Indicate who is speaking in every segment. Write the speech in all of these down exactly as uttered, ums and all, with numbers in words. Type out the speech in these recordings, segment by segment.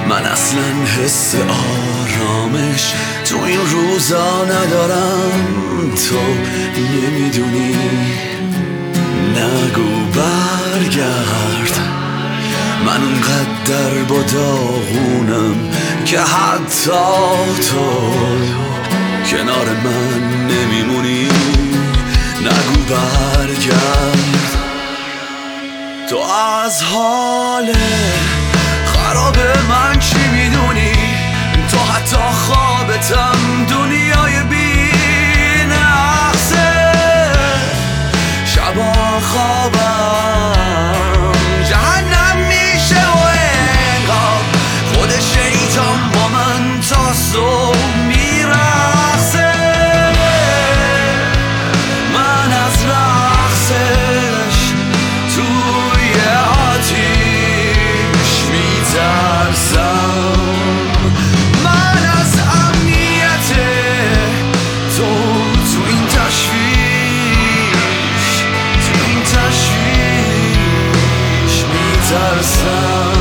Speaker 1: من اصلا حس آرامش تو این روزا ندارم. تو نمیدونی، نگو برگرد. من اونقدر با داغونم که حتی تو کنار من نمیمونی. نگو برگرد. تو از حال خراب من چی میدونی؟ تو حتی خوابتم دنیای بی نقصه. شبا خوابم جهنم میشه و انگار خود شیطان با من تا صبح میرقصه. من از رقصش توی آتیش میترسم. من از امنیت تو تو این تشویش تو این تشویش میترسم.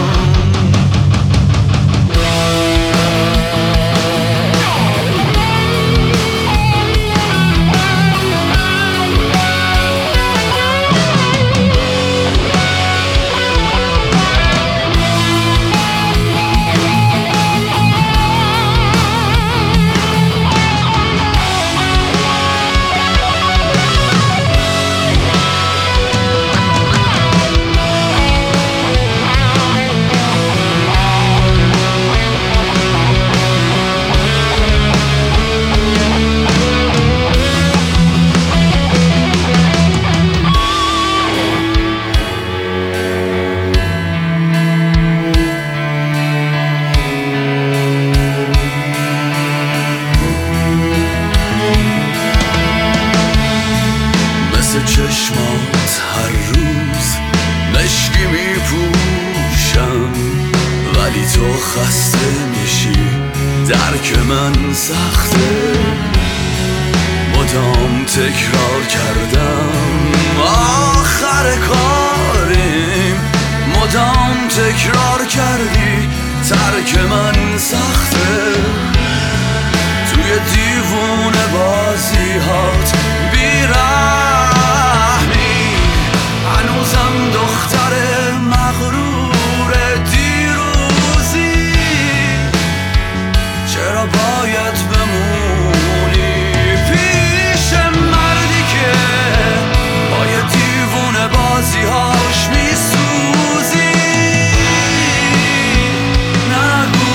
Speaker 1: چشمات هر روز مشکی میپوشم، ولی تو خسته میشی. درک من سخته، مدام تکرار کردم آخر کاریم. مدام تکرار کردی ترک من سخته. توی دیوونه بازی هات بیرحمی، هنوزم دختر مغرور دیروزی. چرا باید بمونی پیش مردی که با یه دیوونه بازی هاش میسوزی؟ نگو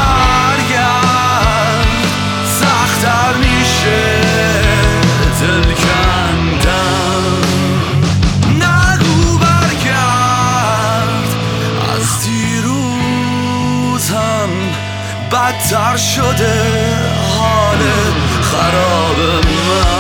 Speaker 1: برگرد، سخت‌تر میشه دل کندن. نگو برگرد، از دیروز هم بدتر شده حال خراب من.